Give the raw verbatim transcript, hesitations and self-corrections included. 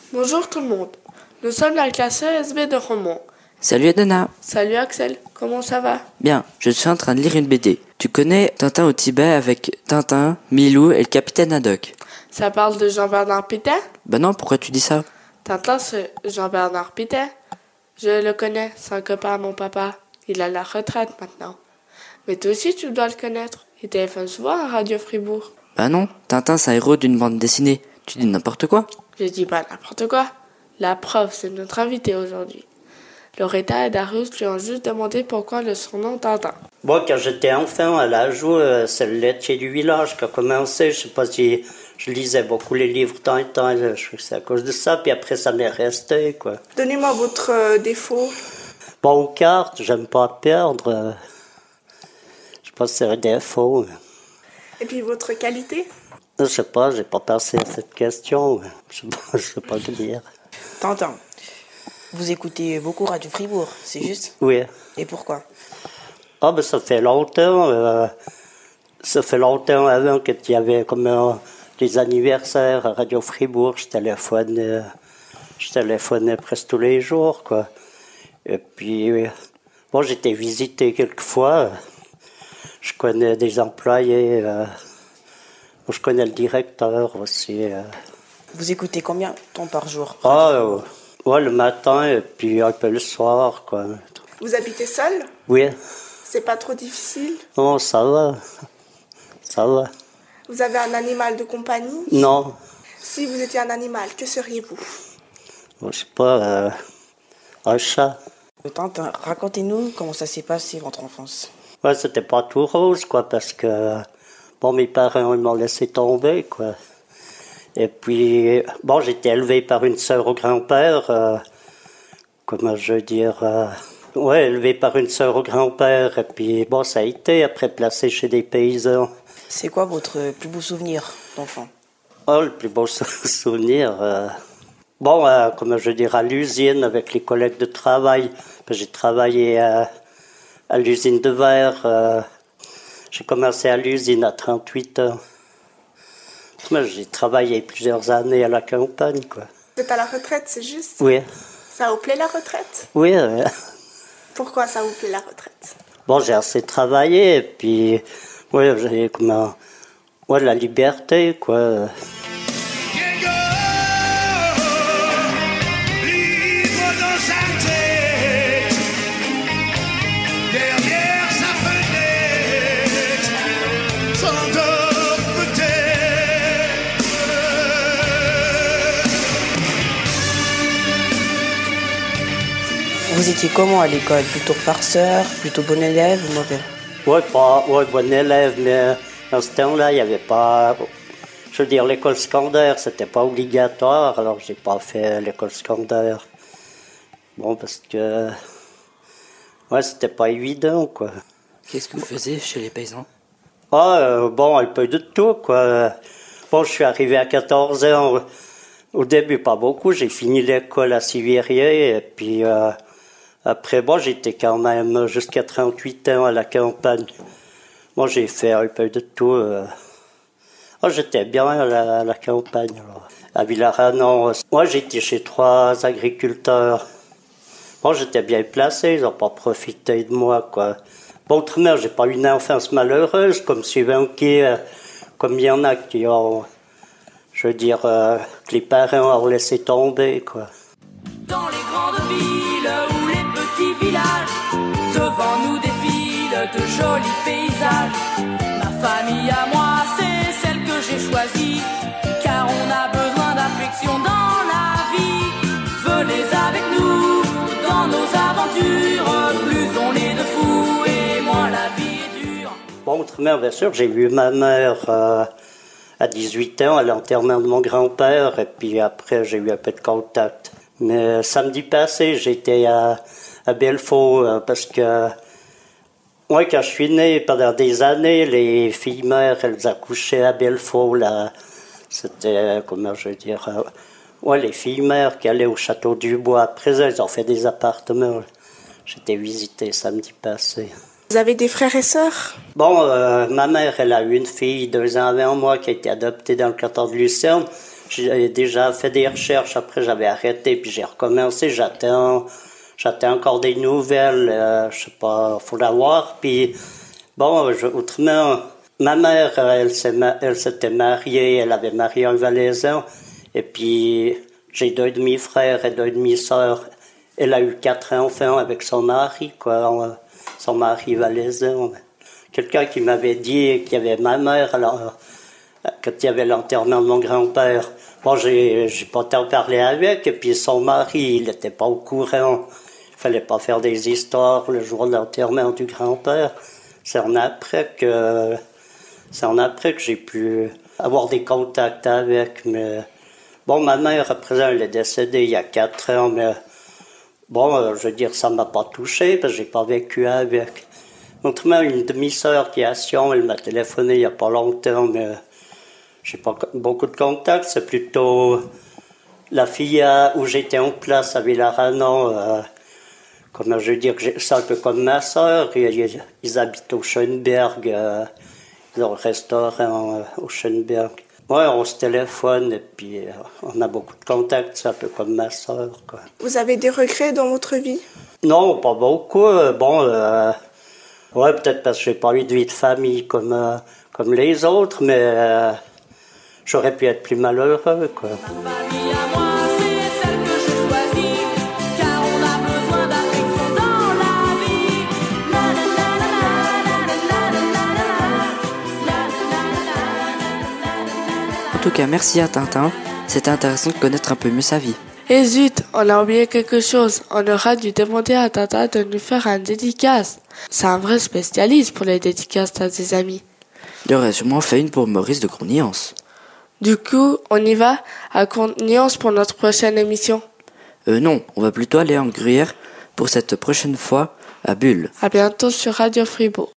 Bonjour tout le monde, nous sommes la classe E S B de Romont. Salut Adana. Salut Axel, comment ça va? Bien, je suis en train de lire une B D. Tu connais Tintin au Tibet avec Tintin, Milou et le capitaine Haddock? Ça parle de Jean-Bernard Pité? Bah non, pourquoi tu dis ça? Tintin c'est Jean-Bernard Pité. Je le connais, c'est un copain à mon papa. Il a la retraite maintenant. Mais toi aussi tu dois le connaître, il téléphone souvent à Radio Fribourg. Bah non, Tintin c'est un héros d'une bande dessinée. Tu dis n'importe quoi? Je dis pas n'importe quoi. La preuve, c'est notre invité aujourd'hui. Loretta et Darius lui ont juste demandé pourquoi le surnom Tintin. Moi, quand j'étais enfant, à l'âge où euh, c'est le laitier du village qui a commencé. Je sais pas si je lisais beaucoup les livres Tintin, je sais que c'est à cause de ça, puis après ça m'est resté, quoi. Donnez-moi votre euh, défaut. Bon, aux cartes, j'aime pas perdre. Euh, je sais pas si c'est un défaut. Et puis votre qualité? Je sais pas, j'ai pas pensé à cette question. Je sais pas, je sais pas le dire. Tintin, vous écoutez beaucoup Radio Fribourg, c'est juste? Oui. Et pourquoi? Ah, ben ça fait longtemps. Euh, ça fait longtemps avant qu'il y avait comme euh, des anniversaires à Radio Fribourg. Je téléphonais, euh, je téléphonais presque tous les jours, quoi. Et puis, euh, bon, j'étais visité quelques fois. Je connais des employés. Euh, je connais le directeur aussi. Euh. Vous écoutez combien de temps par jour? Ah, euh, ouais, le matin et puis un peu le soir, quoi. Vous habitez seul? Oui. C'est pas trop difficile? Non, ça va. Ça va. Vous avez un animal de compagnie? Non. Si vous étiez un animal, que seriez-vous? Bon, je sais pas, euh, un chat. Tintin, racontez-nous comment ça s'est passé votre enfance. Ouais, c'était pas tout rose, quoi, parce que, bon, mes parents, ils m'ont laissé tomber, quoi. Et puis, bon, j'étais élevé par une sœur au grand-père, euh, comment je veux dire, euh, ouais, élevé par une sœur au grand-père, et puis, bon, ça a été, après, placé chez des paysans. C'est quoi votre plus beau souvenir d'enfant? Oh, le plus beau souvenir, euh, bon, euh, comment je veux dire, à l'usine, avec les collègues de travail. J'ai travaillé à, à l'usine de verre. Euh, j'ai commencé à l'usine à trente-huit ans. Moi, j'ai travaillé plusieurs années à la campagne, quoi. Vous êtes à la retraite, c'est juste? Oui. Ça vous plaît la retraite? Oui. Euh, Pourquoi ça vous plaît la retraite? bon, j'ai assez travaillé, et puis, ouais, j'ai comment, ouais, la liberté, quoi. Vous étiez comment à l'école? Plutôt farceur, plutôt bon élève ou mauvais? Ouais, pas, ouais, bon élève, mais dans ce temps-là, il n'y avait pas, je veux dire, l'école secondaire, c'était pas obligatoire, alors j'ai pas fait l'école secondaire. Bon, parce que, ouais, c'était pas évident, quoi. Qu'est-ce que vous faisiez chez les paysans? Ah, euh, bon, un peu de tout, quoi. Bon, je suis arrivé à quatorze ans. Au début, pas beaucoup. J'ai fini l'école à Sivirier, et puis, euh, après, bon, j'étais quand même jusqu'à trente-huit ans à la campagne. Moi, j'ai fait un peu de tout. Euh. Oh, j'étais bien à la, à la campagne, alors. À Villaranon. Moi, j'étais chez trois agriculteurs. Bon, j'étais bien placé, ils n'ont pas profité de moi, quoi. Bon, autrement, j'ai pas eu une enfance malheureuse, comme suivant qui, euh, comme il y en a qui ont, je veux dire, euh, que les parents ont laissé tomber, quoi. Dans les grandes villes ou les petits villages, devant nous défilent de jolis paysages. Ma famille à moi, c'est celle que j'ai choisie, car on a besoin d'affection dans la vie. Venez avec nous dans nos aventures, plus on est de fous et moins la vie est dure. Bon, autrement, bien sûr, j'ai vu ma mère euh, à dix-huit ans à l'enterrement de mon grand-père, et puis après, j'ai eu un peu de contact. Mais samedi passé, j'étais à, à Belfaux, euh, parce que, moi, quand je suis né, pendant des années, les filles-mères, elles accouchaient à Belfaux, là. C'était, comment je veux dire, euh, ouais, les filles-mères qui allaient au château du Bois. Après ça, ils ont fait des appartements. J'étais visité samedi passé. Vous avez des frères et sœurs? Bon, euh, ma mère, elle a eu une fille deux ans avant moi qui a été adoptée dans le canton de Lucerne. j'ai déjà fait des recherches, après j'avais arrêté, puis j'ai recommencé, j'attends, j'attends encore des nouvelles, euh, je sais pas, faut la voir, puis bon, je, autrement, ma mère, elle, s'est, elle s'était mariée, elle avait marié un Valaisan, et puis j'ai deux demi-frères et deux demi-sœurs, elle a eu quatre enfants avec son mari, quoi, son mari Valaisan. Quelqu'un qui m'avait dit qu'il y avait ma mère, alors, quand il y avait l'enterrement de mon grand-père, bon, j'ai, j'ai pas tant parlé avec, et puis son mari, il n'était pas au courant. Il fallait pas faire des histoires le jour de l'enterrement du grand-père. C'est en après que, c'est en après que j'ai pu avoir des contacts avec, mais bon, ma mère, à présent, elle est décédée il y a quatre ans, mais bon, je veux dire, ça m'a pas touché, parce que j'ai pas vécu avec. Autrement, une demi-sœur qui est à Sion, elle m'a téléphoné il y a pas longtemps, mais j'ai pas beaucoup de contacts. C'est plutôt la fille où j'étais en place à Villaranon. Euh, comment je veux dire, c'est un peu comme ma sœur. Ils, ils habitent au Schönberg. Euh, ils ont un restaurant euh, au Schönberg. Ouais, on se téléphone et puis euh, on a beaucoup de contacts. C'est un peu comme ma sœur, quoi. Vous avez des regrets dans votre vie? Non, pas beaucoup. Bon, euh, ouais, peut-être parce que j'ai pas eu de vie de famille comme, euh, comme les autres, mais euh, j'aurais pu être plus malheureux, quoi. Ma famille à moi, c'est celle que je choisis, car on a besoin d'affection dans la vie. La la la la la la la la la. En tout cas, merci à Tintin. C'était intéressant de connaître un peu mieux sa vie. Et zut, on a oublié quelque chose. On aura dû demander à Tintin de nous faire un dédicace. C'est un vrai spécialiste pour les dédicaces à ses amis. Il aurait sûrement fait une pour Maurice de Courniance. Du coup, on y va à Courniance pour notre prochaine émission. Euh non, on va plutôt aller en Gruyère pour cette prochaine fois à Bulle. À bientôt sur Radio Fribourg.